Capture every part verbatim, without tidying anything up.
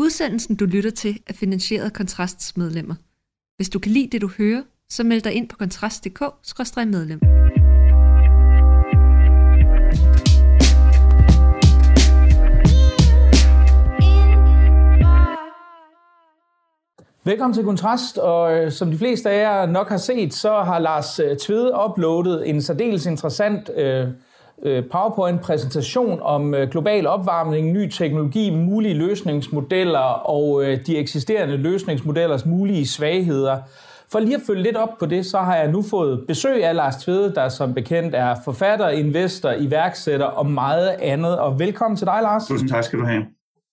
Udsendelsen, du lytter til, er finansieret af Kontrasts medlemmer. Hvis du kan lide det, du hører, så meld dig ind på kontrast punktum d k skråstreg medlem. Velkommen til Kontrast, og som de fleste af jer nok har set, så har Lars Tvede uploadet en særdeles interessant øh, PowerPoint-præsentation om øh, global opvarmning, ny teknologi, mulige løsningsmodeller og øh, de eksisterende løsningsmodellers mulige svagheder. For lige at følge lidt op på det, så har jeg nu fået besøg af Lars Tvede, der som bekendt er forfatter, investor, iværksætter og meget andet. Og velkommen til dig, Lars. Tusind tak skal du have.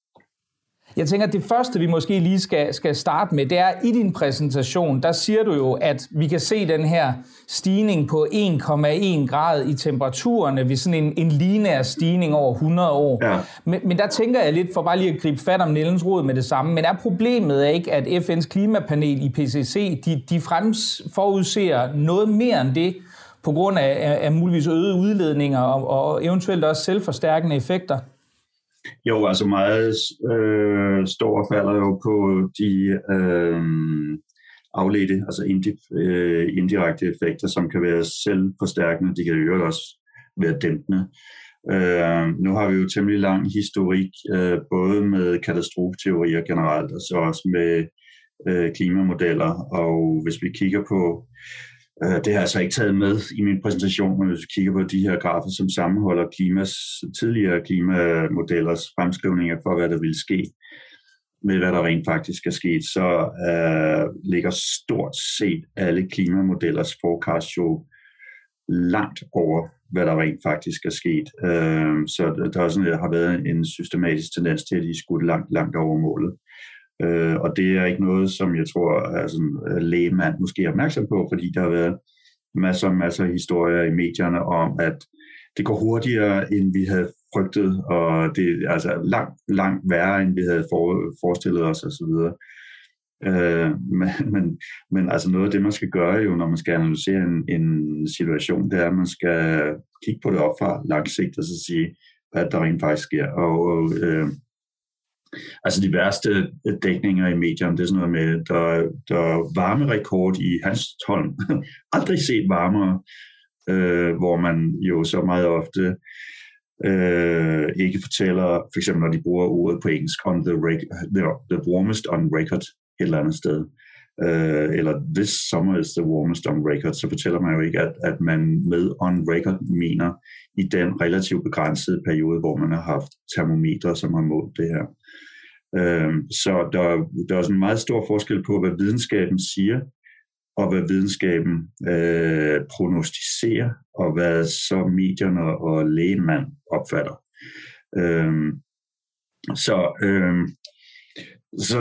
Jeg tænker, at det første, vi måske lige skal, skal starte med, det er i din præsentation, der siger du jo, at vi kan se den her stigning på en komma en grad i temperaturerne ved sådan en, en lineær stigning over hundrede år. Ja. Men, men der tænker jeg lidt, for bare lige at gribe fat om Nielsens rod med det samme, men er problemet ikke, at F N's klimapanel i P C C, de, de frems forudser noget mere end det, på grund af, af, af muligvis øgede udledninger og, og eventuelt også selvforstærkende effekter? Jo, altså meget øh, står falder jo på de øh, afledte, altså indi, øh, indirekte effekter, som kan være selvforstærkende. De kan jo også være dæmpende. Øh, nu har vi jo temmelig lang historik, øh, både med katastrofeteorier generelt, og så også med øh, klimamodeller. Og hvis vi kigger på Det har jeg altså ikke taget med i min præsentation, men hvis vi kigger på de her grafer, som sammenholder klimas, tidligere klimamodellers fremskrivninger for, hvad der vil ske, med hvad der rent faktisk er sket, så uh, ligger stort set alle klimamodellers forecast jo langt over, hvad der rent faktisk er sket. Uh, så der er sådan, der har været en systematisk tendens til, at de skulle langt, langt over målet. Uh, og det er ikke noget, som jeg tror, altså, lægemand måske er opmærksom på, fordi der har været masser og masser af historier i medierne om, at det går hurtigere, end vi havde frygtet, og det er altså langt, langt værre, end vi havde for, forestillet os osv. Uh, men, men, men altså noget af det, man skal gøre jo, når man skal analysere en, en situation, det er, at man skal kigge på det op fra lang sigt, og så sige, hvad der rent faktisk sker. Og, og uh, Altså de værste dækninger i medierne, det er sådan noget med, der, der er varmerekord i Hanstholm. Aldrig set varmere, øh, hvor man jo så meget ofte øh, ikke fortæller, for eksempel når de bruger ordet på engelsk, on the, the, the warmest on record et eller andet sted. Øh, eller this summer is the warmest on record, så fortæller man jo ikke, at, at man med on record mener i den relativt begrænsede periode, hvor man har haft termometre, som har målt det her. Øh, så der, der er sådan en meget stor forskel på, hvad videnskaben siger, og hvad videnskaben øh, prognostiserer, og hvad så medierne og lægemand opfatter. Øh, så, øh, så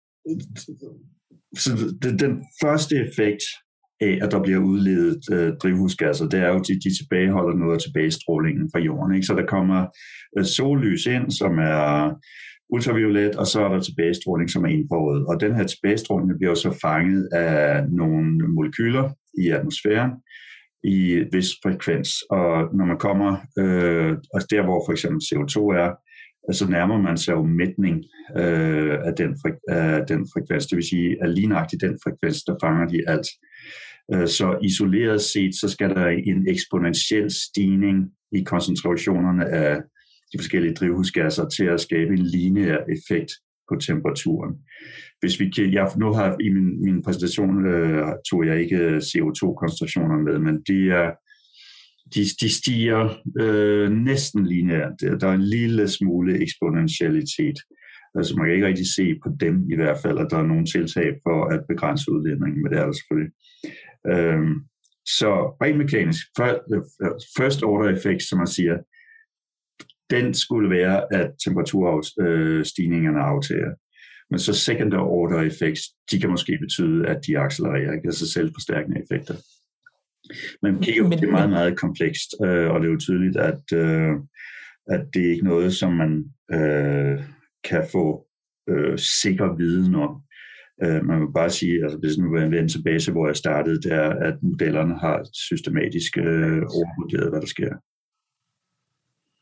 Så det, den første effekt af, at der bliver udledet øh, drivhusgasser, det er jo, at de, de tilbageholder noget af tilbagestrålingen fra jorden. Ikke? Så der kommer øh, sollys ind, som er ultraviolet, og så er der tilbagestråling, som er indforrådet. Og den her tilbagestråling bliver så fanget af nogle molekyler i atmosfæren i vis frekvens. Og når man kommer, øh, altså der hvor for eksempel C O to er, så nærmer man sig jo mætning øh, af, den fre- af den frekvens. Det vil sige, at lige nøjagtigt den frekvens, der fanger de alt. Øh, så isoleret set, så skal der en eksponentiel stigning i koncentrationerne af de forskellige drivhusgasser til at skabe en lineær effekt på temperaturen. Hvis vi kan, jeg, nu har i min, min præsentation øh, tog jeg ikke C O to koncentrationer med, men de er De, de stiger øh, næsten lineært. Der er en lille smule eksponentialitet. Altså man kan ikke rigtig se på dem i hvert fald, at der er nogle tiltag for at begrænse udledningen, men det er der selvfølgelig. Øhm, så rent mekanisk, first order effekt, som man siger, den skulle være, at temperaturstigningerne aftager. Men så second order effects, de kan måske betyde, at de accelererer, ikke? Altså selvforstærkende effekter. Men kigger, det er meget, meget komplekst, øh, og det er jo tydeligt, at, øh, at det er ikke noget, som man øh, kan få øh, sikker viden om. Øh, man vil bare sige, altså hvis nu vil jeg vende tilbage til, hvor jeg startede, det er, at modellerne har systematisk øh, overvurderet, hvad der sker.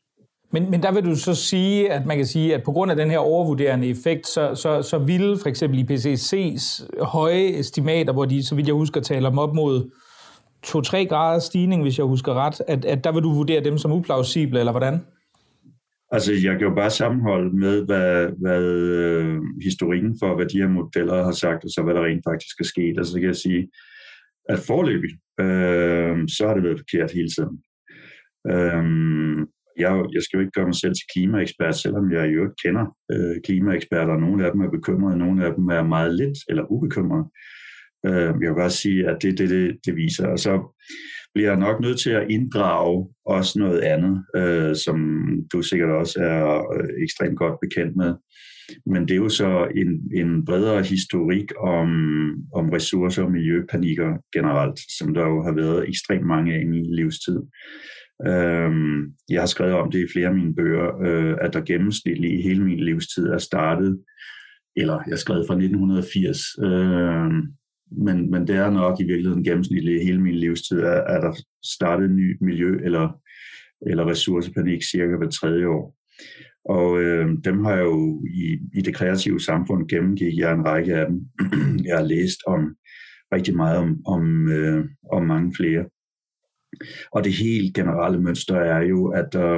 Men, men der vil du så sige, at man kan sige, at på grund af den her overvurderende effekt, så, så, så ville for eksempel I P C C's høje estimater, hvor de, så vidt jeg husker, taler om op mod to til tre grader stigning, hvis jeg husker ret, at, at der vil du vurdere dem som uplausible, eller hvordan? Altså, jeg kan jo bare sammenholde med, hvad, hvad øh, historikken for, hvad de her modeller har sagt, og så hvad der rent faktisk er sket. Altså, så kan jeg sige, at foreløbig, øh, så har det været forkert hele tiden. Øh, jeg, jeg skal jo ikke gøre mig selv til klimaekspert, selvom jeg i øvrigt kender øh, klimaeksperter, og nogle af dem er bekymrede, og nogle af dem er meget lidt eller ubekymrede. Øh, jeg vil bare sige, at det er det, det, det viser. Og så bliver jeg nok nødt til at inddrage også noget andet, øh, som du sikkert også er øh, ekstremt godt bekendt med. Men det er jo så en, en bredere historik om, om ressourcer og miljøpanikker generelt, som der jo har været ekstremt mange af i min livstid. Øh, jeg har skrevet om det i flere af mine bøger, øh, at der gennemsnitligt i hele min livstid er startet, eller jeg har skrevet fra nitten firs, øh, Men, men det er nok i virkeligheden gennemsnitligt hele min livstid, at, at der startet en ny miljø- eller, eller ressourcepanik cirka hver tredje år. Og øh, dem har jeg jo i, i det kreative samfund gennemgik jeg en række af dem. Jeg har læst om rigtig meget om, om, øh, om mange flere. Og det helt generelle mønster er jo, at der,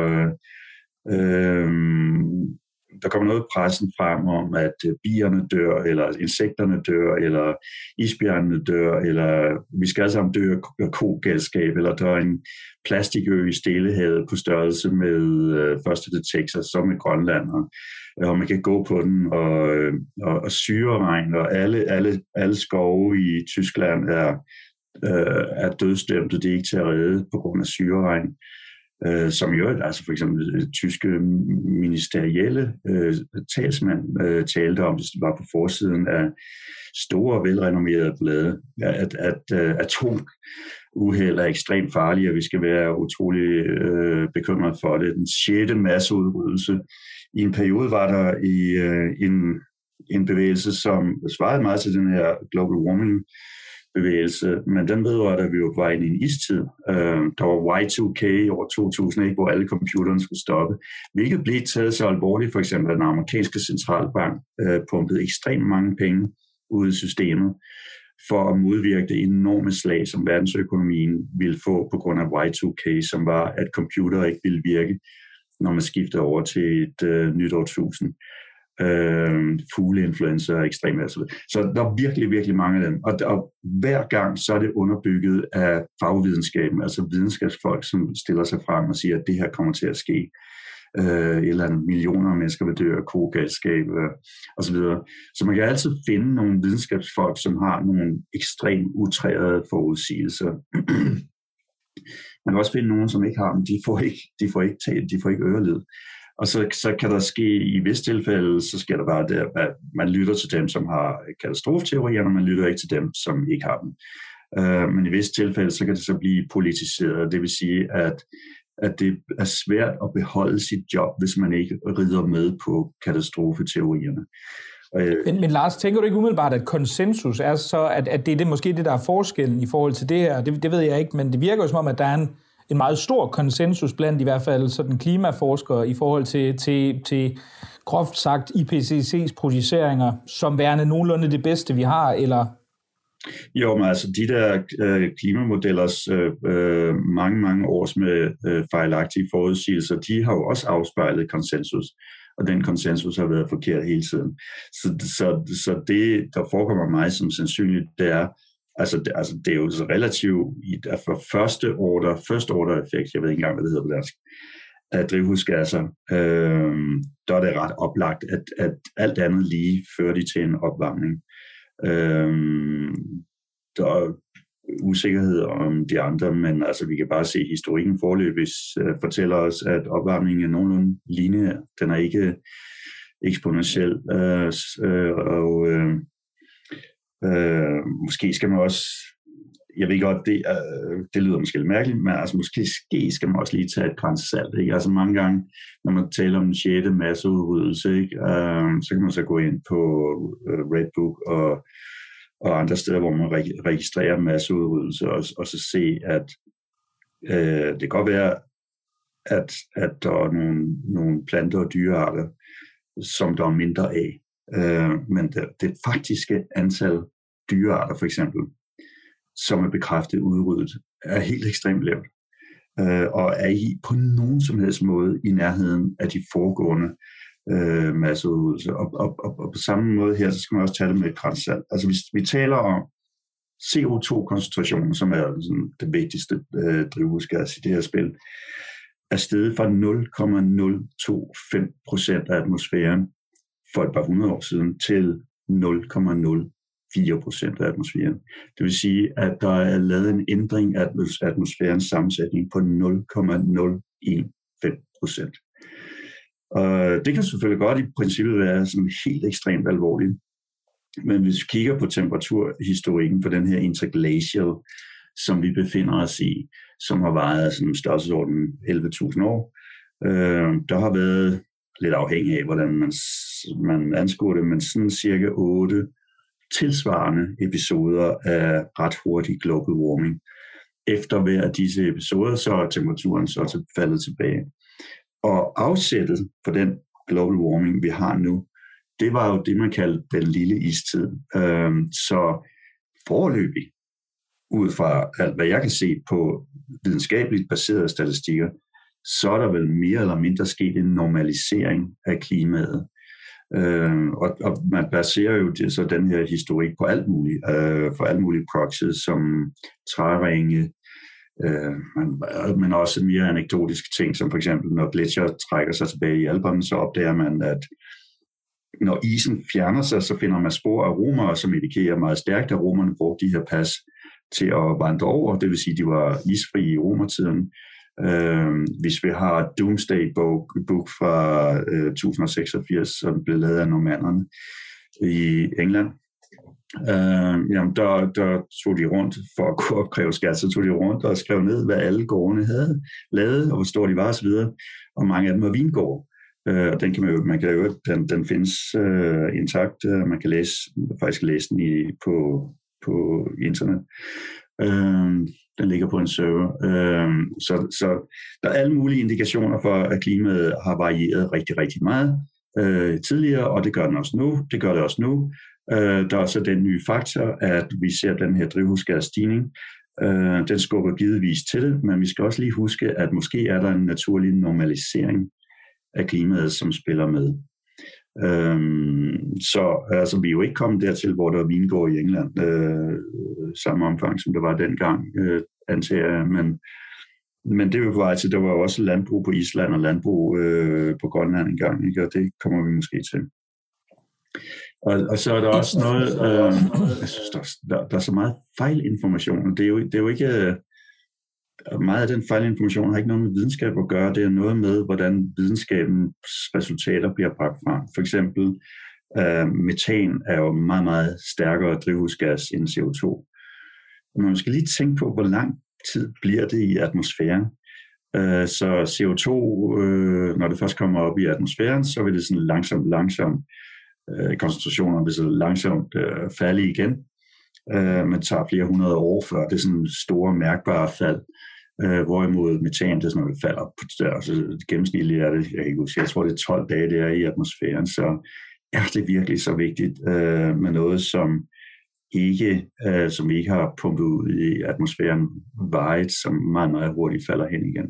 øh, der kommer noget i pressen frem om, at bierne dør, eller insekterne dør, eller isbjørnene dør, eller vi skal alle sammen dø af kogalskab, eller der er en plastikø i Stillehavet på størrelse med øh, første til Texas, som med Grønland, og, og man kan gå på den, og, og, og syreregn, og alle, alle, alle skove i Tyskland er, øh, er dødsdømte, det er ikke til at redde på grund af syreregn. Uh, som jo, altså for eksempel uh, tyske ministerielle uh, talsmand uh, talte om, hvis det var på forsiden af store, velrenommerede blade, at, at uh, atomuheld er ekstremt farlige, og vi skal være utrolig uh, bekymret for det. Den sjette masseudryddelse. I en periode var der i uh, en, en bevægelse, som svarede meget til den her global warming bevægelse, men den vedrørte, at vi var på vej ind i en istid. Uh, der var Y to K i år to tusind, ikke, hvor alle computerne skulle stoppe, hvilket blev taget så alvorligt, for eksempel at den amerikanske centralbank uh, pumpede ekstremt mange penge ud i systemet for at modvirke det enorme slag, som verdensøkonomien ville få på grund af Y to K, som var, at computer ikke ville virke, når man skiftede over til et uh, nyt årtusind. Øh, fugleinfluenza og ekstrem altså. Så der er virkelig, virkelig mange af dem. Og, og hver gang så er det underbygget af fagvidenskaben, altså videnskabsfolk, som stiller sig frem og siger, at det her kommer til at ske. Øh, et eller andet millioner af mennesker vil dø af kogalskab øh, og så videre. Så man kan altid finde nogle videnskabsfolk, som har nogle ekstremt utrærede forudsigelser. Man kan også finde nogen, som ikke har dem. De får ikke, de får ikke, de får ikke ørelyd. Og så, så kan der ske, i visse tilfælde, så sker der bare det, at man lytter til dem, som har katastrofeteorier, og man lytter ikke til dem, som ikke har dem. Uh, men i visse tilfælde, så kan det så blive politiseret. Det vil sige, at, at det er svært at beholde sit job, hvis man ikke rider med på katastrofeteorierne. Men, men Lars, tænker du ikke umiddelbart, at konsensus er så, at, at det er det, måske det, der er forskellen i forhold til det her? Det, det ved jeg ikke, men det virker jo som om, at der er en en meget stor konsensus blandt i hvert fald sådan klimaforskere i forhold til, til, til groft sagt I P C C's projiceringer som værende nogenlunde det bedste, vi har, eller? Jo, men altså de der øh, klimamodellers øh, mange, mange års med øh, fejlagtige forudsigelser, de har jo også afspejlet konsensus, og den konsensus har været forkert hele tiden. Så, så, så det, der forekommer mig som sandsynligt, det er, Altså det, altså, det er jo så relativt for første order, første order effekt, jeg ved ikke engang, hvad det hedder på dansk, af drivhusgasser, øh, der er det ret oplagt, at, at alt andet lige fører de til en opvarmning. Øh, der er usikkerhed om de andre, men altså, vi kan bare se, at historikken forløbig øh, fortæller os, at opvarmningen er nogenlunde lineær. Den er ikke eksponentiel, øh, øh, og øh, Øh, måske skal man også, jeg ved godt, det, øh, det lyder måske lidt mærkeligt, men altså måske skal man også lige tage et gran salt, ikke? Altså mange gange, når man taler om den sjette masseudryddelse, ikke? Øh, så kan man så gå ind på øh, Red Book og, og andre steder, hvor man reg- registrerer masseudryddelse, og, og så se, at øh, det kan godt være, at, at der er nogle, nogle planter og dyrearter, som der er mindre af. Øh, men det, det faktiske antal dyrearter, for eksempel, som er bekræftet udryddet, er helt ekstremt lavt. Øh, og er i på nogen som helst måde i nærheden af de foregående øh, masseudryddelser. Og, og, og, og på samme måde her, så skal man også tage det med et kransalt. Altså vi, vi taler om C O to koncentrationen, som er sådan, det vigtigste øh, drivhusgas i det her spil, er steget fra nul komma nul to fem procent af atmosfæren for et par hundrede år siden til nul komma nul fire procent af atmosfæren. Det vil sige, at der er lavet en ændring af atmosfærens sammensætning på nul komma nul en fem procent. Og det kan selvfølgelig godt i princippet være sådan helt ekstremt alvorligt. Men hvis vi kigger på temperaturhistorikken på den her interglacial, som vi befinder os i, som har varet sådan størrelsesorden elleve tusind år, øh, der har været lidt afhængig af, hvordan man, man anskuer det, men sådan cirka otte tilsvarende episoder af ret hurtig global warming. Efter hver af disse episoder, så er temperaturen så til faldet tilbage. Og afsættet for den global warming, vi har nu, det var jo det, man kaldte den lille istid. Så foreløbig, ud fra alt, hvad jeg kan se på videnskabeligt baserede statistikker, så er der vel mere eller mindre sket en normalisering af klimaet. Øh, og, og man baserer jo det, så den her historik på alt muligt, øh, for alt mulige proxies som træringe, øh, men, men også mere anekdotiske ting, som for eksempel når gletsjer trækker sig tilbage i Alperne, så opdager man, at når isen fjerner sig, så finder man spor af romer, som indikerer meget stærkt, at romerne brugte de her pas til at vandre over, det vil sige, at de var isfri i romertiden. Uh, hvis vi har Doomsday Book, book fra uh, tusind seksogfirs, som blev lavet af normannerne i England, uh, jamen der, der tog de rundt for at kunne opkræve skat, så tog de rundt og skrev ned, hvad alle gårdene havde lavet, og hvor store de var osv., og mange af dem var vingårde. Uh, den kan man jo, man kan jo, den, den findes uh, intakt, uh, man kan læse, faktisk læse den i, på, på internet. Uh, Den ligger på en server. Så, så der er alle mulige indikationer for, at klimaet har varieret rigtig, rigtig meget øh, tidligere, og det gør den også nu. Det gør det også nu. Øh, der er så den nye faktor, at vi ser den her drivhusgasstigning. Øh, den skubber givetvis til det, men vi skal også lige huske, at måske er der en naturlig normalisering af klimaet, som spiller med. Øhm, så altså, vi er jo ikke kommet dertil, hvor der er vingård i England øh, samme omfang, som det var dengang, øh, antager jeg, men, men det er jo på vej til, der var jo også landbrug på Island og landbrug øh, på Grønland engang, ikke? Og det kommer vi måske til. Og, og så er der også noget, øh, jeg synes, der, der, der er så meget fejlinformation, det er jo, det er jo ikke... Meget af den fejlinformation har ikke noget med videnskab at gøre. Det er noget med, hvordan videnskabens resultater bliver bragt frem. For eksempel, uh, metan er jo meget, meget stærkere drivhusgas end C O to. Og man skal lige tænke på, hvor lang tid bliver det i atmosfæren. Uh, så C O to, uh, når det først kommer op i atmosfæren, så vil det sådan langsomt, langsomt, uh, koncentrationer vil så langsomt uh, falde igen. Uh, man tager flere hundrede år før det er sådan store, mærkbare fald. Uh, hvorimod metan, det er sådan noget, det falder på størrelse. Gennemsnitligt er det, jeg, ikke huske, jeg tror, det er tolv dage, det er i atmosfæren, så er det virkelig så vigtigt uh, med noget, som ikke, uh, som vi ikke har pumpet ud i atmosfæren vejet, som meget, meget hurtigt falder hen igen.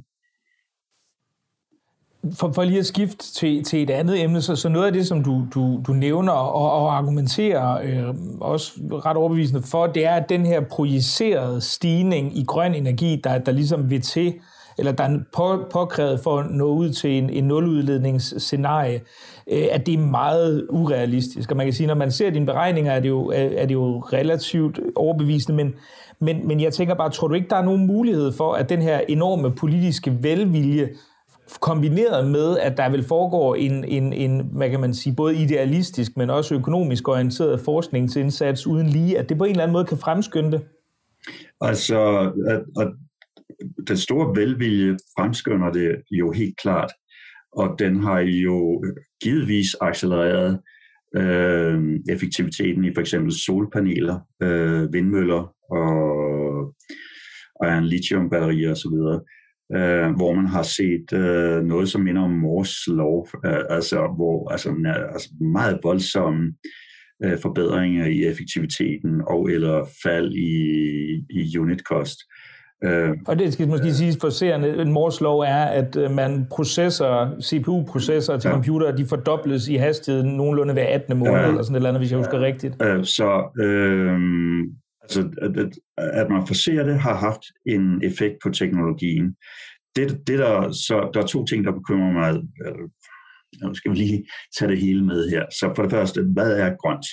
For, for lige at skifte til, til et andet emne, så, så noget af det, som du, du, du nævner og, og argumenterer øh, også ret overbevisende for, det er, at den her projicerede stigning i grøn energi, der, der ligesom vil til, eller der er på, påkrævet for at nå ud til en, en nuludledningsscenarie, øh, at det er meget urealistisk. Og man kan sige, når man ser dine beregninger, er det jo, er det jo relativt overbevisende, men, men, men jeg tænker bare, tror du ikke, der er nogen mulighed for, at den her enorme politiske velvilje, kombineret med, at der vil foregå en, en, en, hvad kan man sige, både idealistisk, men også økonomisk orienteret forskningsindsats uden lige, at det på en eller anden måde kan fremskynde det? Altså, at, at den store velvilje fremskynder det jo helt klart, og den har jo givetvis accelereret øh, effektiviteten i for eksempel solpaneler, øh, vindmøller og, og lithiumbatterier osv., øh, hvor man har set øh, noget, som minder om Moores lov, øh, altså, hvor, altså, altså meget voldsomme øh, forbedringer i effektiviteten og eller fald i, i unit cost. Uh, og det skal måske uh, siges for seerne, en Moores lov er, at uh, man processer, C P U-processorer til ja. computere, de fordobles i hastigheden nogenlunde hver attende måned, uh, eller sådan et eller andet, hvis jeg husker uh, rigtigt. Uh, så uh, altså, at, at man forcerer det, har haft en effekt på teknologien. Det, det der, så, der er to ting, der bekymrer mig. Uh, nu skal vi lige tage det hele med her. Så for det første, hvad er grønt?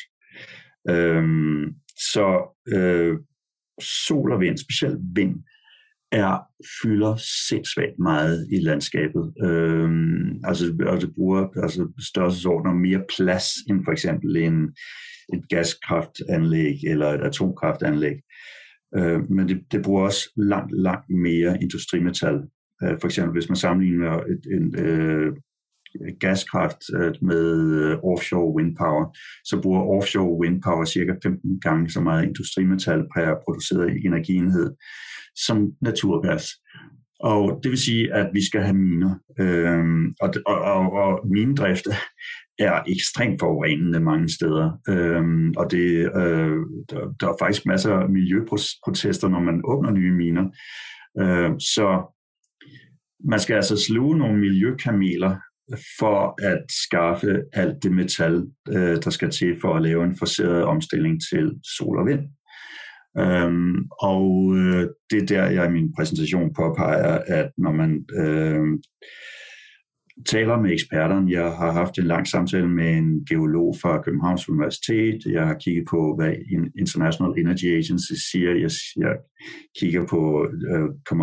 Uh, så uh, sol og vind, specielt vind, er fylder sindssygt meget i landskabet. Øhm, altså, altså bruger altså størrelsesordner mere plads end for eksempel en, et gaskraftanlæg eller et atomkraftanlæg. Øh, men det, det bruger også langt, langt mere industrimetal. Øh, for eksempel hvis man sammenligner et, en øh, gaskraft øh, med øh, offshore wind power, så bruger offshore wind power cirka femten gange så meget industrimetal per produceret energienhed som naturgas. Og det vil sige, at vi skal have miner. Øhm, og, og, og, og minedrift er ekstremt forurenende mange steder. Øhm, og det, øh, der, der er faktisk masser af miljøprotester, når man åbner nye miner. Øhm, så man skal altså sluge nogle miljøkameler for at skaffe alt det metal, øh, der skal til for at lave en forceret omstilling til sol og vind. Øhm, og øh, det er der, jeg i min præsentation påpeger, at når man øh, taler med eksperterne, jeg har haft en lang samtale med en geolog fra Københavns Universitet, jeg har kigget på, hvad International Energy Agency siger, jeg, jeg kigger på øh,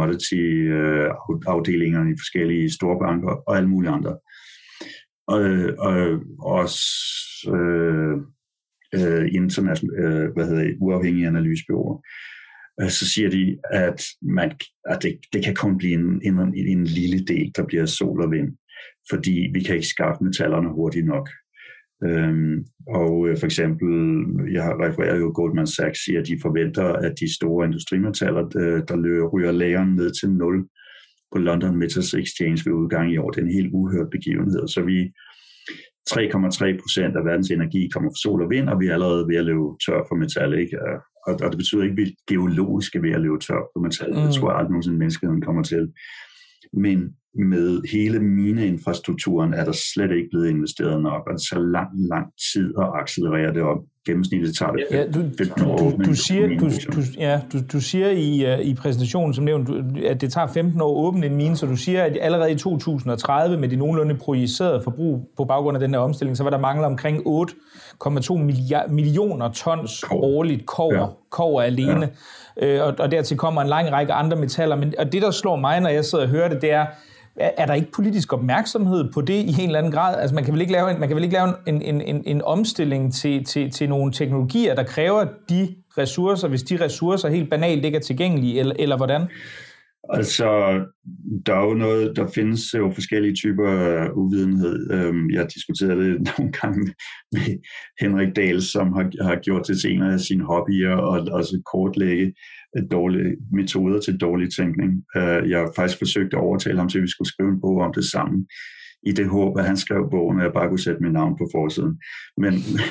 commodity-afdelingerne øh, i forskellige storbanker og alle mulige andre. Og, og også øh, Uh, international, uh, hvad hedder det, uafhængige analysebureauer, uh, så siger de, at, man, at det, det kan kun blive en, en, en lille del, der bliver sol og vind, fordi vi kan ikke skaffe metallerne hurtigt nok. Um, og uh, for eksempel, jeg har refereret jo, Goldman Sachs siger, at de forventer, at de store industrimetaller, der, der løber, ryger lageren ned til nul på London Metals Exchange ved udgang i år. Det er en helt uhørt begivenhed, så vi tre komma tre procent af verdens energi kommer fra sol og vind, og vi er allerede ved at løbe tør for metal, ikke? Og, og det betyder ikke, at vi geologisk er ved at løbe tør for metal. Mm. Det tror jeg aldrig nogensinde menneskeheden kommer til. Men med hele mineinfrastrukturen er der slet ikke blevet investeret nok, og det tager lang, lang tid at accelerere det op. Gennemsnittet tager det ja, du, du, du, siger, du, du, ja, du, du siger i, uh, i præsentationen, som nævnt, at det tager femten år at åbne en mine, så du siger, at allerede i to tusind og tredive med de nogenlunde projicerede forbrug på baggrund af den her omstilling, så var der manglet omkring otte komma to millioner tons Kår. årligt kover, ja. kover alene, ja. øh, og, og dertil kommer en lang række andre metaller. Men, og det, der slår mig, når jeg sidder og hører det, det er, er der ikke politisk opmærksomhed på det i en eller anden grad? Altså man kan vel ikke lave en, man kan vel ikke lave en, en, en, en omstilling til, til, til nogle teknologier, der kræver de ressourcer, hvis de ressourcer helt banalt ikke er tilgængelige, eller, eller hvordan? Altså, der er jo noget, der findes jo forskellige typer af uvidenhed. Jeg diskuterede det nogle gange med Henrik Dahl, som har, har gjort det til en af sine hobbyer, og også kortlægge dårlige metoder til dårlig tænkning. Jeg har faktisk forsøgt at overtale ham til, at vi skulle skrive en bog om det sammen, i det håb, at han skrev bogen, og jeg bare kunne sætte mit navn på forsiden. Men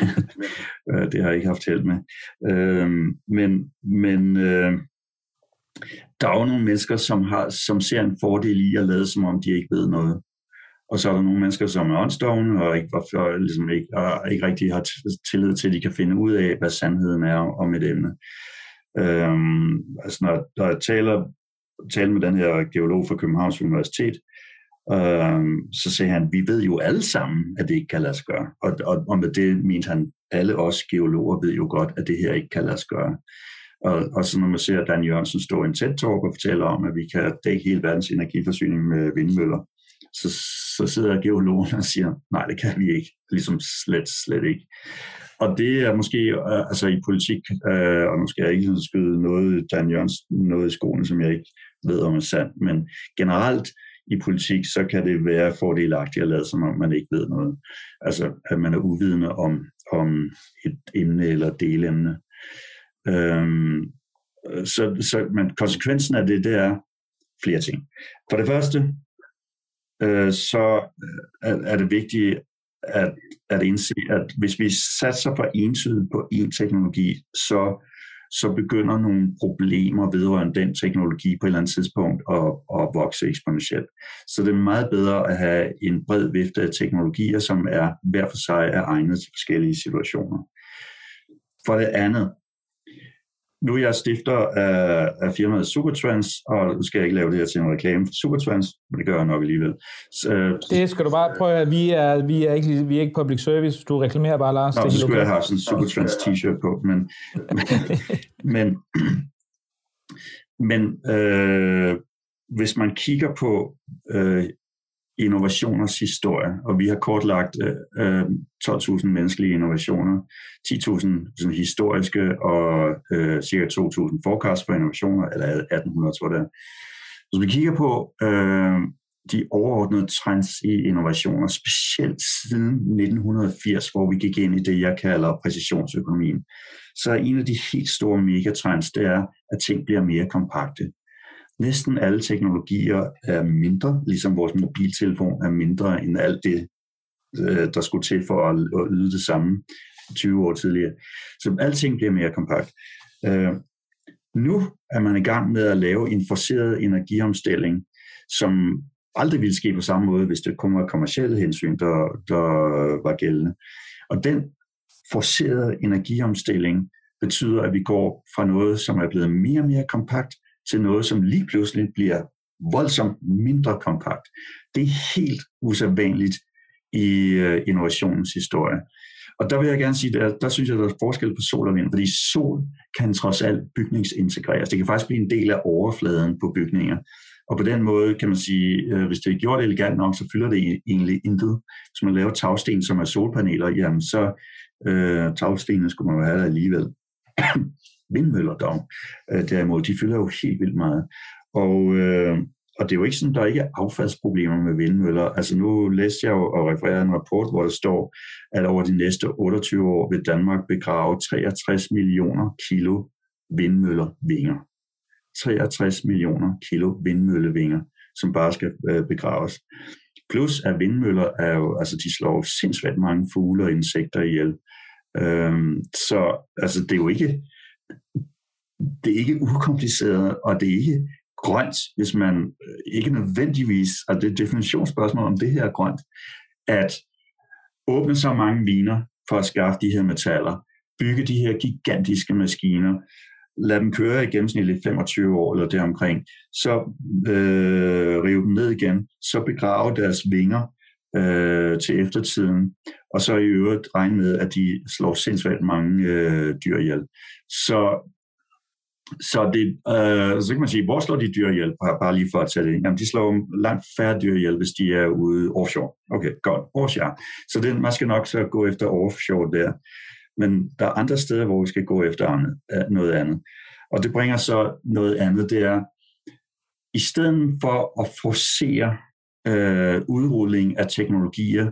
det har jeg ikke haft held med. Men, men der er jo nogle mennesker, som, har, som ser en fordel i at lade, som om de ikke ved noget. Og så er der nogle mennesker, som er åndsdovne, og ikke, og ligesom ikke, og ikke rigtig har tillid til, at de kan finde ud af, hvad sandheden er om et emne. Øhm, altså når, når jeg taler, taler med den her geolog fra Københavns Universitet, øhm, så siger han, vi ved jo alle sammen, at det ikke kan lade sig gøre. Og, og, og med det mente han, alle os geologer ved jo godt, at det her ikke kan lade sig gøre. Og, og så når man ser Dan Jørgensen stå i en TED-talk og fortæller om, at vi kan dække hele verdens energiforsyning med vindmøller, så, så sidder geologen og siger, nej, det kan vi ikke. Ligesom slet, slet ikke. Og det er måske, altså i politik, øh, og nu skal jeg ikke skyde noget Dan Jørgensen, noget i skoene, som jeg ikke ved om er sandt, men generelt i politik, så kan det være fordelagtigt at lade, som om man ikke ved noget. Altså, at man er uvidende om, om et emne eller et delemne. Øhm, så, så, men konsekvensen af det, det er, flere ting. For det første, øh, så er, er det vigtigt at, at indse, at hvis vi satser for entydigt på én teknologi, så, så begynder nogle problemer vedrørende den teknologi på et eller andet tidspunkt at, at vokse eksponentielt. Så det er meget bedre at have en bred vifte af teknologier, som er hver for sig er egnet til forskellige situationer. For det andet, nu er jeg stifter af, af firmaet Supertrans, og nu skal jeg ikke lave det her til en reklame for Supertrans, men det gør jeg nok alligevel. Så, det skal du bare prøve at vi er, vi er, ikke, vi er ikke public service, du reklamerer bare, Lars. Nå, det så skulle okay. Jeg have sådan en Supertrans t-shirt på, men, men, men øh, hvis man kigger på øh, innovationers historie, og vi har kortlagt øh, tolv tusind menneskelige innovationer, ti tusind sådan, historiske og øh, cirka to tusind forecast for innovationer, eller atten hundrede tror jeg det er. Så vi kigger på øh, de overordnede trends i innovationer, specielt siden nitten firs, hvor vi gik ind i det, jeg kalder præcisionsøkonomien, så er en af de helt store megatrends, det er, at ting bliver mere kompakte. Næsten alle teknologier er mindre, ligesom vores mobiltelefon er mindre end alt det, der skulle til for at yde det samme tyve år tidligere. Så alting bliver mere kompakt. Nu er man i gang med at lave en forceret energiomstilling, som aldrig ville ske på samme måde, hvis det kun var kommercielle hensyn, der, der var gældende. Og den forcerede energiomstilling betyder, at vi går fra noget, som er blevet mere og mere kompakt, til noget, som lige pludselig bliver voldsomt mindre kompakt. Det er helt usædvanligt i uh, innovationens historie. Og der vil jeg gerne sige, at der synes jeg, der er forskel på sol og vind, fordi sol kan trods alt bygningsintegreres. Det kan faktisk blive en del af overfladen på bygninger. Og på den måde kan man sige, uh, hvis det er gjort elegant nok, så fylder det egentlig intet. Hvis man laver tagsten, som er solpaneler, jamen så uh, tagstenene skulle man jo have alligevel. Vindmøller dog, øh, derimod, de fylder jo helt vildt meget. Og, øh, og det er jo ikke sådan, der er ikke affaldsproblemer med vindmøller. Altså nu læste jeg jo og refererer en rapport, hvor der står, at over de næste otteogtyve år vil Danmark begrave treogtres millioner kilo vindmøllervinger. treogtres millioner kilo vindmøllevinger, som bare skal øh, begraves. Plus at vindmøller er jo, altså de slår sindssygt mange fugle og insekter ihjel. Øhm, så altså det er jo ikke det er ikke ukompliceret, og det er ikke grønt, hvis man ikke nødvendigvis, og det er et definitionsspørgsmål om det her er grønt, at åbne så mange miner for at skaffe de her metaller, bygge de her gigantiske maskiner, lad dem køre i gennemsnitligt femogtyve år eller deromkring, så øh, rive dem ned igen, så begrave deres vinger øh, til eftertiden, og så i øvrigt regne med, at de slår sindssygt mange øh, dyr ihjel. Så Så, det, øh, så kan man sige, hvor slår de dyr ihjel? Bare lige for at tage det. Jamen, de slår langt færre dyr ihjel, hvis de er ude offshore. Okay, godt. Offshore. Så det, man skal nok så gå efter offshore der. Men der er andre steder, hvor vi skal gå efter andet, noget andet. Og det bringer så noget andet, det er, i stedet for at forcere øh, udrulling af teknologier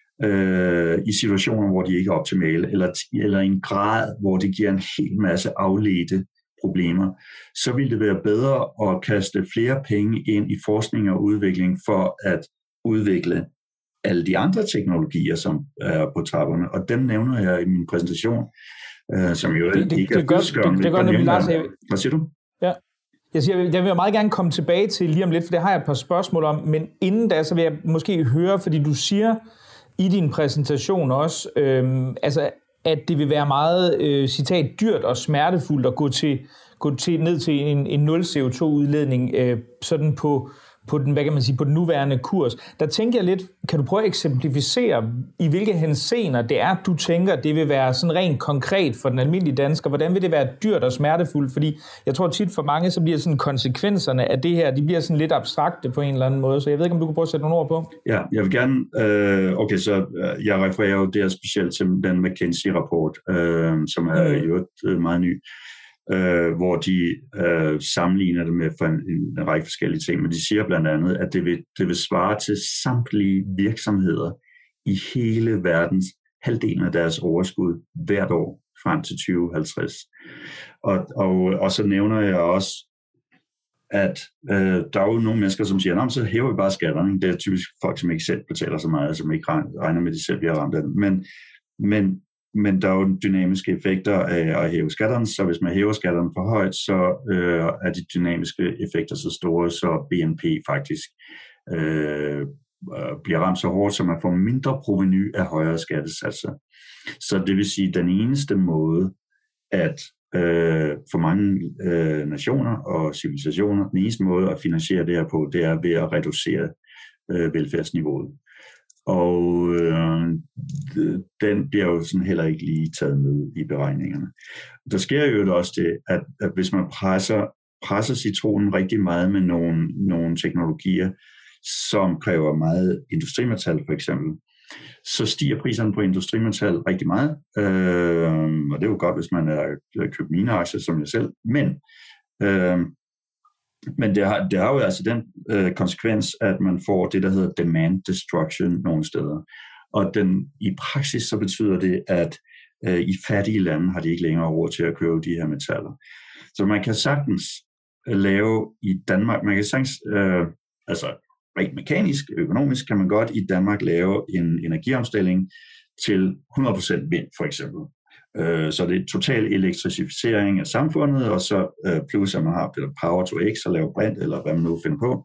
øh, i situationer, hvor de ikke er optimale, eller, eller i en grad, hvor det giver en hel masse afledte problemer, så ville det være bedre at kaste flere penge ind i forskning og udvikling for at udvikle alle de andre teknologier, som er på trapperne. Og dem nævner jeg i min præsentation, øh, som jo det, det, ikke er fyldestgørende. Det, det gør nemlig, Lars. Hvad siger du? Ja. Jeg, siger, jeg vil meget gerne komme tilbage til lige om lidt, for det har jeg et par spørgsmål om, men inden da, så vil jeg måske høre, fordi du siger i din præsentation også, øh, altså at det vil være meget, øh, citat, dyrt og smertefuldt at gå, til, gå til, ned til en, en nul C O to udledning øh, sådan på, på, den, hvad kan man sige, på den nuværende kurs. Der tænker jeg lidt, kan du prøve at eksemplificere, i hvilke henseender det er, du tænker, det vil være sådan rent konkret for den almindelige dansker? Hvordan vil det være dyrt og smertefuldt? Fordi jeg tror tit for mange, så bliver sådan konsekvenserne af det her, de bliver sådan lidt abstrakte på en eller anden måde. Så jeg ved ikke, om du kan prøve at sætte nogle ord på? Ja, jeg vil gerne, øh, okay, så øh, jeg refererer jo der specielt til den McKinsey-rapport, øh, som er mm. jo øh, meget ny. Øh, hvor de øh, sammenligner det med en, en række forskellige ting, men de siger blandt andet, at det vil, det vil svare til samtlige virksomheder i hele verdens halvdelen af deres overskud hvert år frem til tyve halvtreds. Og, og, og så nævner jeg også at øh, der er jo nogle mennesker, som siger, at så hæver vi bare skatterne. Det er typisk folk, som ikke selv betaler så meget, som ikke regner med, at de selv bliver ramt af den. Men, men, men der er jo dynamiske effekter af at hæve skatterne, så hvis man hæver skatterne for højt, så øh, er de dynamiske effekter så store, så B N P faktisk øh, bliver ramt så hårdt, så man får mindre provenu af højere skattesatser. Så det vil sige, at den eneste måde, at øh, for mange øh, nationer og civilisationer, den eneste måde at finansiere det her på, det er ved at reducere øh, velfærdsniveauet. Og øh, den bliver jo sådan heller ikke lige taget med i beregningerne. Der sker jo også det, at, at hvis man presser, presser citronen rigtig meget med nogle, nogle teknologier, som kræver meget industrimetal for eksempel, så stiger priserne på industrimetal rigtig meget. Øh, og det er jo godt, hvis man har købt mine aktier som jeg selv. Men, øh, men det, har, det har jo altså den øh, konsekvens, at man får det, der hedder demand destruction nogle steder. Og den, i praksis så betyder det, at øh, i fattige lande har de ikke længere råd til at købe de her metaller. Så man kan sagtens lave i Danmark, man kan sagtens, øh, altså rent mekanisk, økonomisk, kan man godt i Danmark lave en energiomstilling til hundrede procent vind, for eksempel. Så det er total elektrificering af samfundet, og så plus, at man har power to x og lave brint, eller hvad man nu finder på.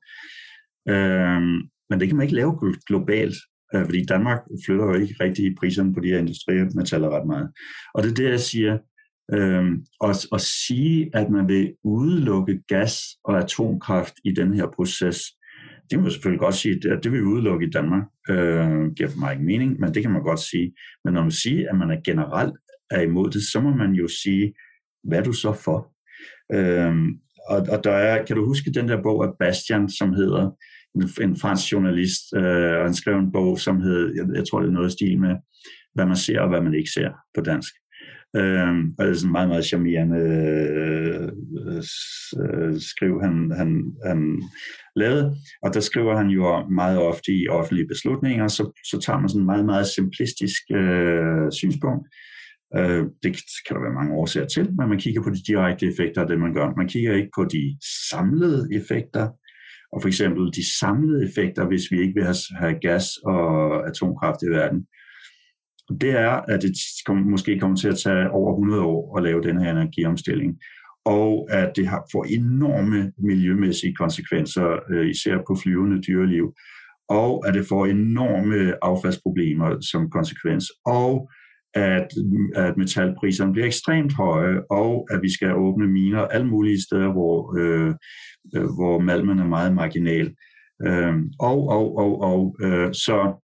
Men det kan man ikke lave globalt, fordi Danmark flytter jo ikke rigtig priserne på de her industrimetaller ret meget. Og det er det, jeg siger, at, at sige, at man vil udelukke gas og atomkraft i den her proces, det må man selvfølgelig godt sige, at det vil vi udelukke i Danmark. Øh, giver for mig ikke mening, men det kan man godt sige. Men når man siger, at man er generelt er imod det, så må man jo sige, hvad er du så for? Øh, og, og der er, kan du huske den der bog af Bastian, som hedder, en, en fransk journalist, øh, og han skrev en bog, som hed, jeg, jeg tror det er noget stil med, hvad man ser og hvad man ikke ser på dansk. Øh, og det er sådan meget, meget charmerende øh, øh, skriv, han, han, han lavede. Og der skriver han jo meget ofte i offentlige beslutninger, så, så tager man sådan en meget, meget simplistisk øh, synspunkt. Øh, det kan der være mange årsager til, men man kigger på de direkte effekter af det, man gør. Man kigger ikke på de samlede effekter, og for eksempel de samlede effekter, hvis vi ikke vil have, have gas og atomkraft i verden. Det er, at det måske kommer til at tage over hundrede år at lave den her energiomstilling, og at det har får enorme miljømæssige konsekvenser, især på flyvende dyreliv, og at det får enorme affaldsproblemer som konsekvens, og at, at metalpriserne bliver ekstremt høje, og at vi skal åbne miner alle mulige steder, hvor, øh, hvor malmen er meget marginal. Øh, og, og, og, og øh, så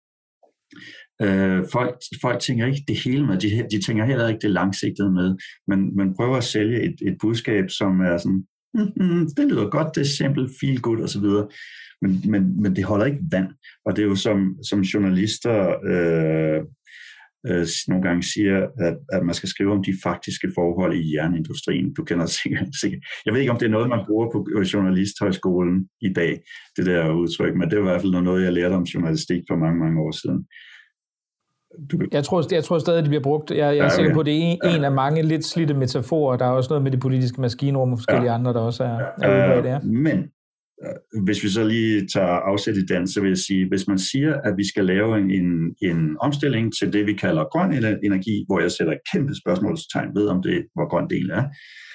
Øh, folk, folk tænker ikke det hele med, de, de tænker heller ikke det langsigtede med, men man prøver at sælge et, et budskab, som er sådan, mm-hmm, det lyder godt, det er simpelt, feel good osv., men, men, men det holder ikke vand, og det er jo som, som journalister øh, øh, nogle gange siger, at, at man skal skrive om de faktiske forhold i jernindustrien. Du kender sikkert, sikkert. Jeg ved ikke, om det er noget, man bruger på journalisthøjskolen i dag, det der udtryk, men det er i hvert fald noget, jeg lærte om journalistik for mange, mange år siden. Du... Jeg, tror, jeg tror stadig, det bliver brugt. Jeg, jeg er ja, okay. sikker på, at det er en, ja. en af mange lidt slidte metaforer. Der er også noget med det politiske maskinrum og forskellige ja. andre, der også er, er udbredt. Ja. Men øh, hvis vi så lige tager afsæt i den, så vil jeg sige, hvis man siger, at vi skal lave en, en, en omstilling til det, vi kalder grøn energi, hvor jeg sætter et kæmpe spørgsmålstegn ved, om det, hvor grøn del er,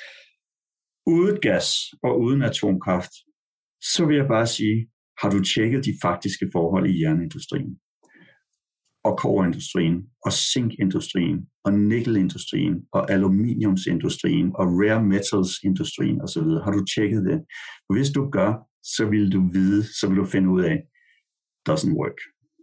uden gas og uden atomkraft, så vil jeg bare sige, har du tjekket de faktiske forhold i jernindustrien? Og koberindustrien, og zinkindustrien, og nikkelindustrien, og aluminiumsindustrien, og rare metals-industrien osv. Har du tjekket det? Hvis du gør, så vil du vide, så vil du finde ud af, doesn't work.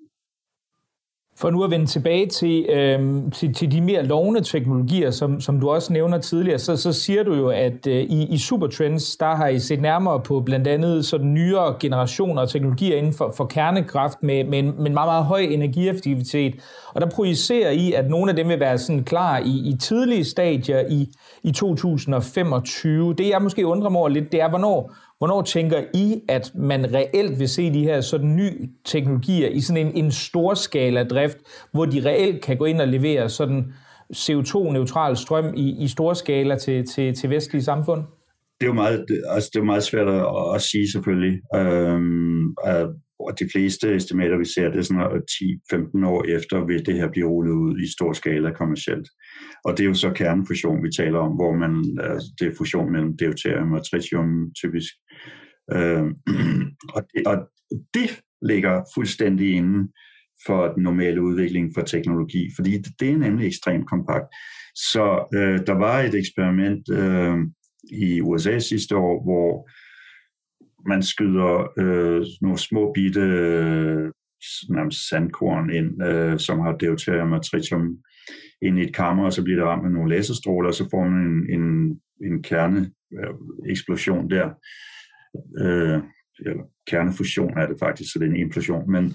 For nu at vende tilbage til, øh, til, til de mere lovende teknologier, som, som du også nævner tidligere, så, så siger du jo, at øh, i, i Supertrends, der har I set nærmere på blandt andet sådan nyere generationer af teknologier inden for, for kernekraft med, med, en, med en meget, meget høj energieffektivitet. Og der projicerer I, at nogle af dem vil være sådan klar i, i tidlige stadier i, i to tusind og femogtyve. Det jeg måske undrer mig over lidt, det er, hvornår Hvornår tænker I, at man reelt vil se de her sådan nye teknologier i sådan en, en storskala drift, hvor de reelt kan gå ind og levere sådan C O to neutral strøm i, i storskala til, til, til vestlige samfund? Det er jo meget, altså det er meget svært at, at sige selvfølgelig. Øhm, og de fleste estimater, vi ser, det er sådan ti til femten år efter, vil det her blive rullet ud i stor skala kommercielt. Og det er jo så kernefusion, vi taler om, hvor man, altså det er fusion mellem deuterium og tritium typisk. Øhm, og, det, og det ligger fuldstændig inden for den normale udvikling for teknologi, fordi det, det er nemlig ekstremt kompakt. Så øh, der var et eksperiment øh, i U S A sidste år, hvor man skyder øh, nogle små bitte øh, sandkorn ind, øh, som har deuterium og tritium ind i et kammer, og så bliver det ramt med nogle laserstråler, og så får man en, en, en kerneeksplosion der. Øh, eller kernefusion er det faktisk, så det er en implosion. Men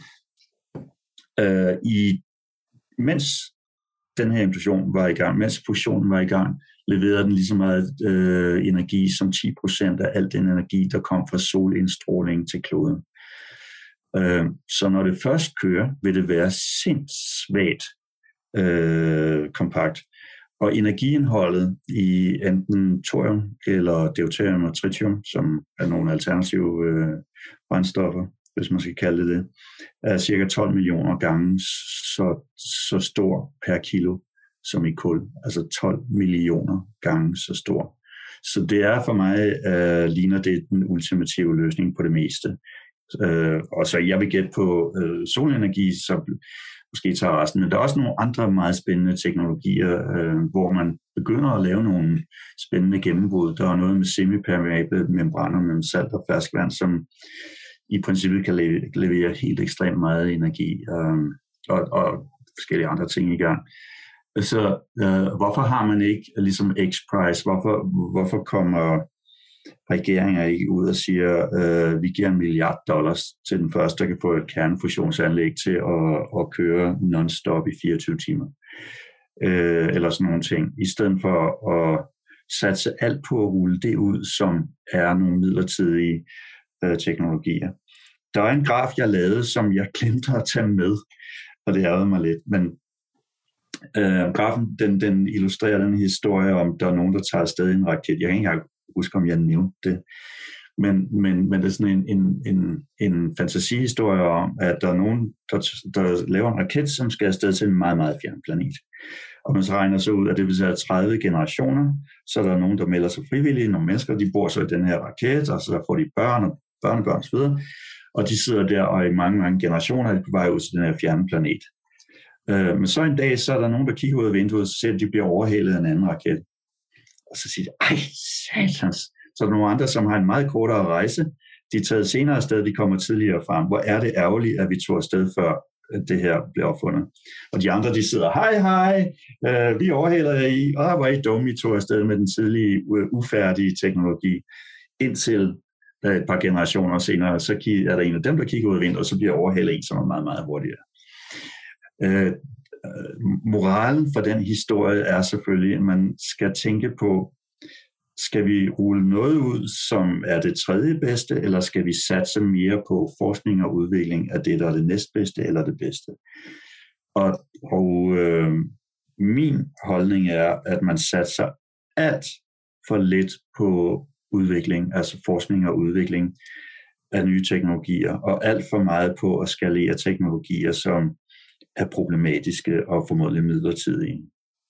øh, i, mens den her implosion var i gang, mens fusionen var i gang, leverede den lige så meget øh, energi som ti procent af al den energi, der kom fra solindstråling til kloden. Øh, så når det først kører, vil det være sindssvagt øh, kompakt. Og energiindholdet i enten thorium eller deuterium og tritium, som er nogle alternative øh, brændstoffer, hvis man skal kalde det det, er cirka tolv millioner gange så, så stor per kilo som i kul. Altså tolv millioner gange så stor. Så det er for mig, øh, ligner det den ultimative løsning på det meste. Øh, og så jeg vil gætte på øh, solenergi, så måske tager resten. Men der er også nogle andre meget spændende teknologier, øh, hvor man begynder at lave nogle spændende gennembrud. Der er noget med semipermeable membraner mellem salt og ferskvand, som i princippet kan levere helt ekstremt meget energi, øh, og, og forskellige andre ting i gang. Så øh, hvorfor har man ikke ligesom X-Prize? Hvorfor, hvorfor kommer regeringer ikke ud og siger, øh, vi giver en milliard dollars til den første, der kan få et kernefusionsanlæg til at, at køre non-stop i fireogtyve timer? Øh, eller sådan nogle ting. I stedet for at satse alt på at rulle det ud, som er nogle midlertidige øh, teknologier. Der er en graf, jeg lavede, som jeg glemte at tage med, og det ærgede mig lidt, men øh, grafen, den, den illustrerer den historie om, der er nogen, der tager afsted i en raket. Jeg kan ikke engang huske, om jeg nævnte det. Men, men, men det er sådan en, en, en, en fantasihistorie om, at der er nogen, der, der laver en raket, som skal afsted til en meget, meget fjern planet. Og man så regner så ud, at det vil sige tredive generationer, så der er nogen, der melder sig frivillige, nogle mennesker, de bor så i den her raket, og så får de børn og børnebørn osv., og de sidder der, og i mange, mange generationer er de på vej ud til den her fjerne planet. Øh, men så en dag, så er der nogen, der kigger ud af vinduet, og ser, at de bliver overhældet af en anden raket. Og så siger de, ej, satans. Så er der nogle andre, som har en meget kortere rejse. De er taget senere afsted, de kommer tidligere frem. Hvor er det ærgerligt, at vi tog afsted, før det her blev opfundet. Og de andre, de sidder, hej, hej, øh, vi overhælder jer i, og hvor er I dumme, I tog afsted med den tidlige, ufærdige teknologi. Indtil øh, et par generationer senere, så er der en af dem, der kigger ud af vinduet, og så bliver overhældet en, som er meget, meget hurtigere. Øh, moralen for den historie er selvfølgelig, at man skal tænke på, skal vi rulle noget ud, som er det tredje bedste, eller skal vi satse mere på forskning og udvikling af det, der er det næstbedste eller det bedste? Og, og øh, min holdning er, at man satser alt for lidt på udvikling, altså forskning og udvikling af nye teknologier, og alt for meget på at skalere teknologier, som er problematiske og formodentlig midlertidige.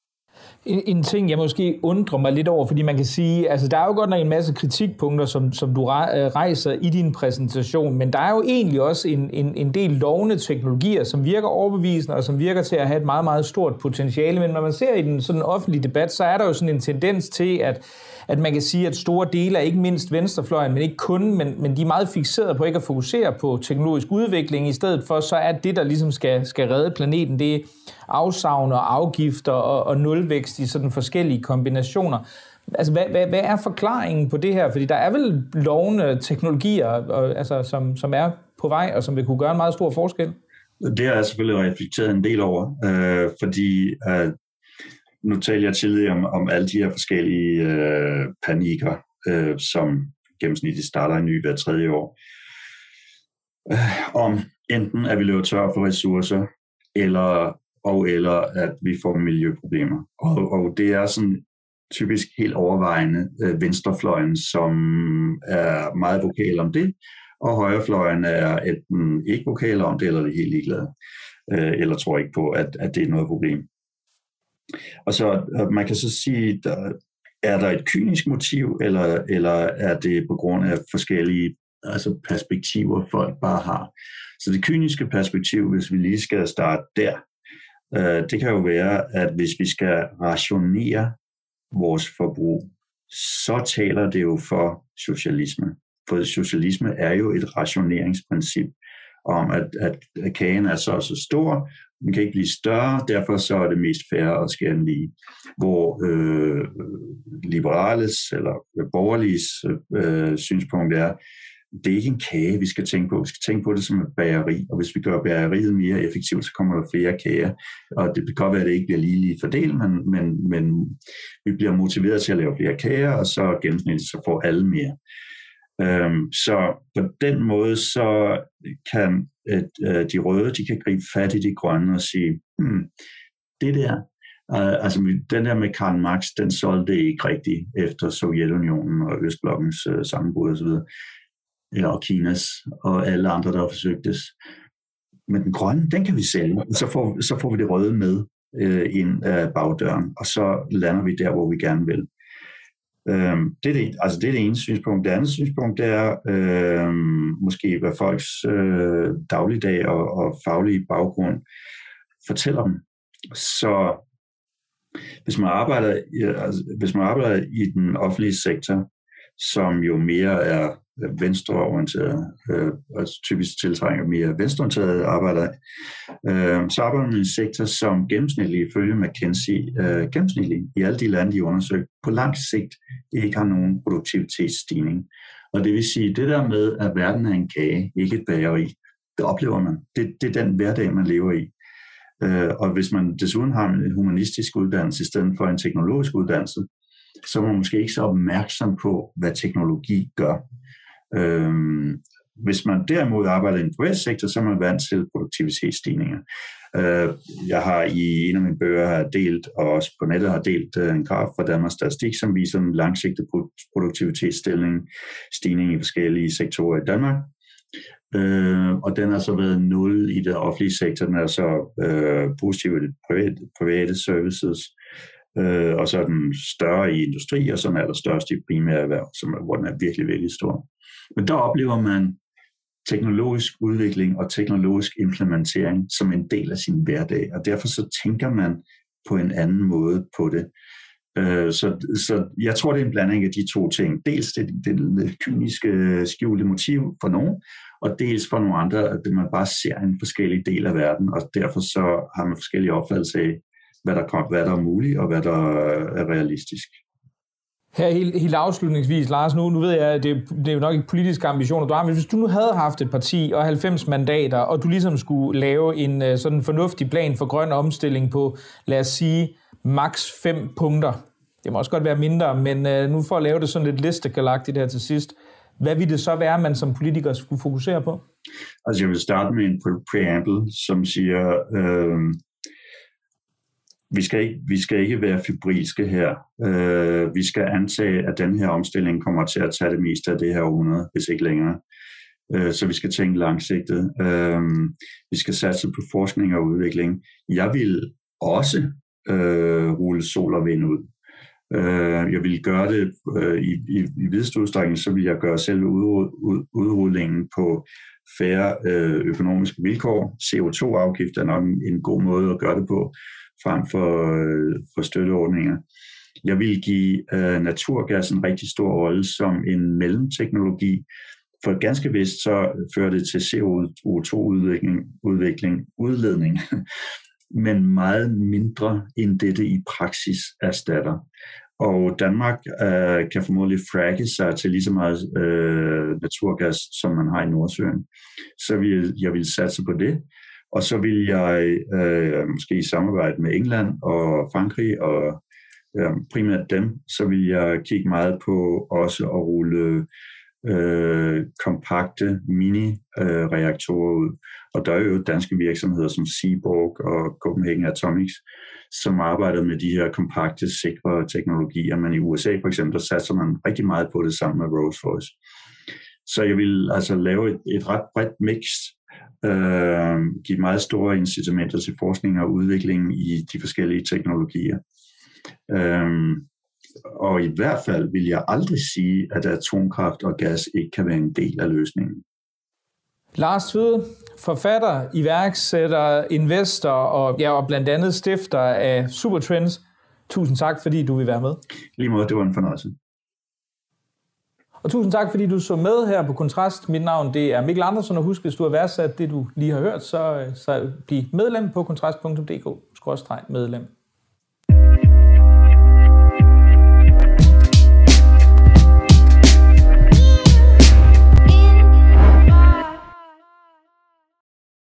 En, en ting, jeg måske undrer mig lidt over, fordi man kan sige, altså der er jo godt nok en masse kritikpunkter, som, som du rejser i din præsentation, men der er jo egentlig også en, en, en del lovende teknologier, som virker overbevisende, og som virker til at have et meget, meget stort potentiale, men når man ser i den sådan offentlige debat, så er der jo sådan en tendens til, at at man kan sige, at store dele af ikke mindst venstrefløjen, men ikke kun, men, men de er meget fixeret på ikke at fokusere på teknologisk udvikling. I stedet for, så er det, der ligesom skal, skal redde planeten, det er afsavn og afgifter og, og nulvækst i sådan forskellige kombinationer. Altså, hvad, hvad, hvad er forklaringen på det her? Fordi der er vel lovende teknologier, og, altså, som, som er på vej, og som vil kunne gøre en meget stor forskel? Det har jeg selvfølgelig reflekteret en del over, øh, fordi øh, nu taler jeg tidligere om, om alle de her forskellige øh, panikker, øh, som gennemsnitligt starter en ny hver tredje år. Øh, om enten at vi løber tør for ressourcer, eller, og eller at vi får miljøproblemer. Og, og det er sådan typisk helt overvejende øh, venstrefløjen, som er meget vokal om det, og højrefløjen er enten ikke vokal om det, eller er helt ligeglade, øh, eller tror ikke på, at, at det er noget problem. Og så man kan så sige, der, er der et kynisk motiv, eller, eller er det på grund af forskellige altså perspektiver, folk bare har. Så det kyniske perspektiv, hvis vi lige skal starte der, øh, det kan jo være, at hvis vi skal rationere vores forbrug, så taler det jo for socialisme. For socialisme er jo et rationeringsprincip om, at, at kagen er så så stor, den kan ikke blive større, derfor så er det mest fair at skære den lige. Hvor øh, liberales eller borgerliges øh, synspunkt er, det er ikke en kage, vi skal tænke på. Vi skal tænke på det som et bageri, og hvis vi gør bageriet mere effektivt, så kommer der flere kager. Og det kan godt være, at det ikke bliver lige lige fordelt, men, men, men vi bliver motiveret til at lave flere kager, og så gennemsnitligt så får alle mere. Øhm, så på den måde, så kan et, øh, de røde, de kan gribe fat i de grønne og sige, hmm, det der, øh, altså den der med Karl Marx, den solgte ikke rigtigt efter Sovjetunionen og Østblokkens øh, sammenbrud osv., og Kinas og alle andre, der har forsøgt det. Men den grønne, den kan vi sælge, og så får, så får vi det røde med øh, ind af bagdøren, og så lander vi der, hvor vi gerne vil. Øhm, det, er det, altså det er det ene synspunkt. Det andet synspunkt, det er øh, måske, hvad folks øh, dagligdag og, og faglige baggrund fortæller dem. Så hvis man arbejder, altså, hvis man arbejder i den offentlige sektor, som jo mere er venstreorienteret, øh, altså typisk tiltrænger mere venstreorienterede arbejdere, øh, så arbejder man i en sektor, som gennemsnitligt ifølge McKinsey, øh, gennemsnitligt i alle de lande, de undersøgt, på lang sigt ikke har nogen produktivitetsstigning. Og det vil sige, det der med, at verden er en kage, ikke et bageri, det oplever man. Det, det er den hverdag, man lever i. Øh, og hvis man desuden har en humanistisk uddannelse i stedet for en teknologisk uddannelse, så er man måske ikke så opmærksom på, hvad teknologi gør. Øhm, hvis man derimod arbejder i en privat sektor, så er man vant til produktivitetsstigninger. Øh, jeg har i en af mine bøger har delt, og også på nettet har delt øh, en graf fra Danmarks Statistik, som viser en langsigtet produktivitetsstigning stigning i forskellige sektorer i Danmark. Øh, og den har så været nul i det offentlige sektor, den er så øh, positiv i det private, private services, øh, og så er den større i industri, og så er den største i primære erhverv, som er, hvor den er virkelig, virkelig stor. Men der oplever man teknologisk udvikling og teknologisk implementering som en del af sin hverdag, og derfor så tænker man på en anden måde på det. Så, så jeg tror, det er en blanding af de to ting. Dels det, det, det kyniske skjulte motiv for nogen, og dels for nogle andre, at man bare ser en forskellig del af verden, og derfor så har man forskellige opfattelser af, hvad der, hvad der er muligt, og hvad der er realistisk. Her helt, helt afslutningsvis, Lars, nu, nu ved jeg, at det, det er jo nok ikke politiske ambitioner, du har, men hvis du nu havde haft et parti og halvfems mandater, og du ligesom skulle lave en sådan fornuftig plan for grøn omstilling på, lad os sige, maks fem punkter. Det må også godt være mindre, men øh, nu for at lave det sådan lidt listegalagtigt her til sidst, hvad vil det så være, man som politiker skulle fokusere på? Altså jeg vil starte med en preamble, som siger, øh, vi, skal ikke, vi skal ikke være febrilske her. Øh, vi skal antage, at den her omstilling kommer til at tage det meste af det her århundrede, hvis ikke længere. Øh, så vi skal tænke langsigtet. Øh, vi skal satse på forskning og udvikling. Jeg vil også øh, rulle sol og vind ud. Jeg ville gøre det uh, i, i, i videst udstrækning, så ville jeg gøre selve udrulningen på færre uh, økonomiske vilkår. C O to afgift er nok en, en god måde at gøre det på, frem for, uh, for støtteordninger. Jeg ville give uh, naturgas en rigtig stor rolle som en mellemteknologi, for ganske vist så fører det til C O to udvikling, udvikling udledning, men meget mindre end dette i praksis erstatter. Og Danmark øh, kan formodentlig fragge sig til lige så meget øh, naturgas, som man har i Nordsøen. Så vil, jeg vil satse på det. Og så vil jeg øh, måske i samarbejde med England og Frankrig, og øh, primært dem, så vil jeg kigge meget på også at rulle øh, kompakte mini-reaktorer øh, ud. Og der er jo danske virksomheder som Seaborg og Copenhagen Atomics, som arbejder med de her kompakte, sikre teknologier. Men i U S A for eksempel, der satser man rigtig meget på det sammen med Rolls-Royce. Så jeg vil altså lave et, et ret bredt mix, øh, give meget store incitamenter til forskning og udvikling i de forskellige teknologier. Øh, og i hvert fald vil jeg aldrig sige, at atomkraft og gas ikke kan være en del af løsningen. Lars Tvede, forfatter, iværksætter, investor og, ja, og blandt andet stifter af Supertrends. Tusind tak, fordi du vil være med. Lige måde, det var en fornøjelse. Og tusind tak, fordi du så med her på Kontrast. Mit navn det er Mikkel Andersen, og husk, hvis du har værdsat det, du lige har hørt, så, så bliv medlem på kontrast punktum d k skråstreg medlem.